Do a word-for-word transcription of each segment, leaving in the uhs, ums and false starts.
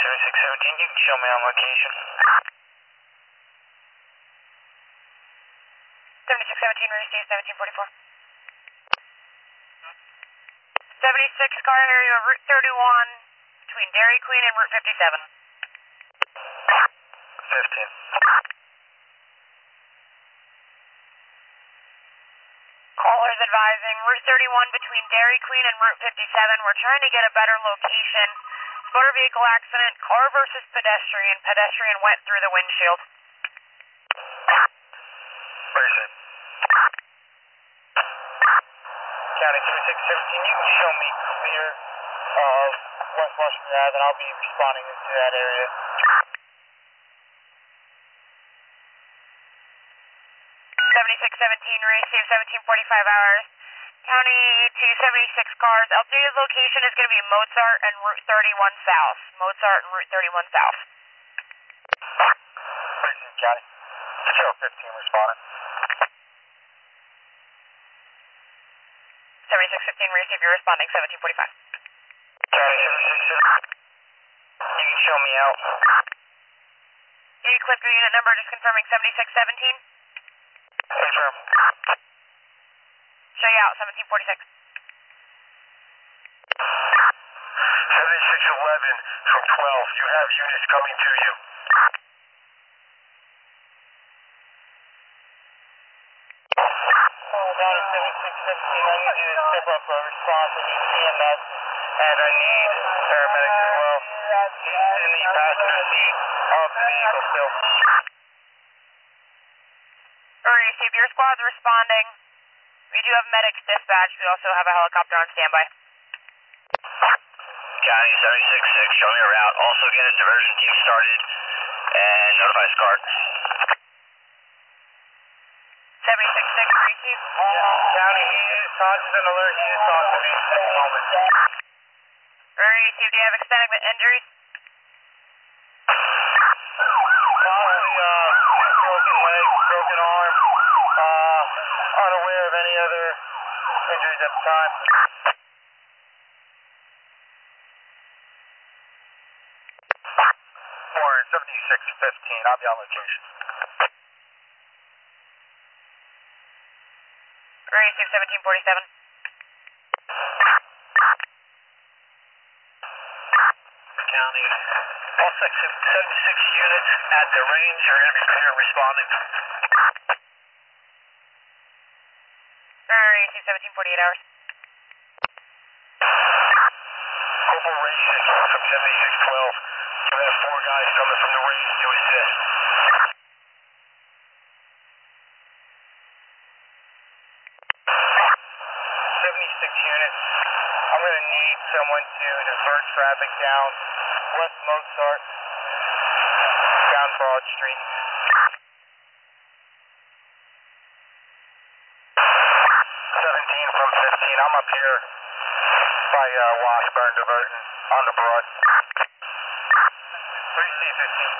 seventy-six seventeen, you can show me on location. seventy-six seventeen, receive seventeen forty-four. seventy-six car area, Route thirty-one, between Dairy Queen and Route fifty-seven. fifteen. Callers advising, Route thirty-one between Dairy Queen and Route fifty-seven. We're trying to get a better location. Motor vehicle accident, car versus pedestrian. Pedestrian went through the windshield. Appreciate it. County seventy-six seventeen, you can show me clear of West Washington Ave, and I'll be responding into that area. seventy-six seventeen, receive seventeen forty-five hours. County two seventy-six cars. Updated location is going to be Mozart and Route thirty-one South. Mozart and Route thirty-one South. Appreciate it, County. zero fifteen responding. seventy-six fifteen, receive, you're responding seventeen forty-five. County seventy-six seventeen, you can show me out. You clip your unit number, just confirming seventy-six seventeen. Confirm. Show you out, seventeen forty-six. seventy-six eleven from twelve, you have units coming to you. Oh, down at seventy-six fifteen, I need you to step up a response. I need E M S, and I need paramedics as well. He's in the passenger seat of the vehicle still. Receive, your squad's responding. We do have medics dispatched. We also have a helicopter on standby. County seventy-six six, show me a route. Also get a diversion team started and notify SCART. seventy-six six, receive. County, he is conscious and alert. He is talking to me at the moment. Receive, do you have extended injuries? Probably uh, two broken legs, broken arm. Uh, unaware of any other injuries at the time. Warren, seventy-six fifteen, I'll be on location. Receive, seventeen forty-seven. County, all section seventy-six units at the range are going to be clear and responding. Receive, seventeen forty-eight hours. Corporal Ration from seventy-six twelve. You have four guys coming from the range to assist. seventy-six units. I'm going to need someone to divert traffic down West Mozart, down Broad Street. seventeen from fifteen. I'm up here by uh, Washburn diverting on the Broad. three C fifteen.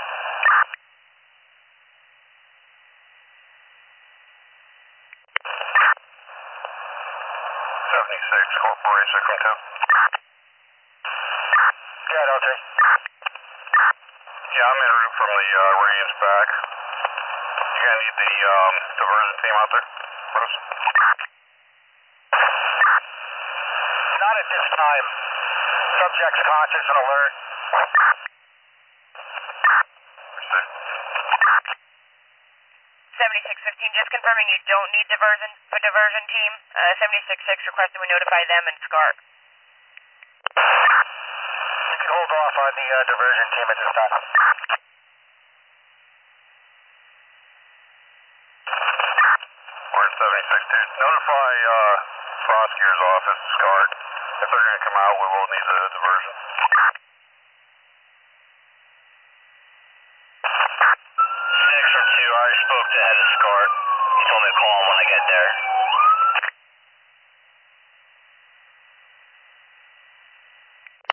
seventy-six, Corporation, come to. Yeah, L J. Yeah, I'm en route from the uh, range back. You gonna need the um, diversion team out there for us? Not at this time. Subject's conscious and alert. seventy-six fifteen, just confirming you don't need diversion, a diversion team. Uh, seventy-six six requesting we notify them and SCART. You can hold off on the uh, diversion team at this time. We're in seventy-six, dude. Notify uh, prosecutor's office, SCART. If they're going to come out, we will need the diversion. Six from two, I already spoke to head of SCART. He told me to call him when I get there.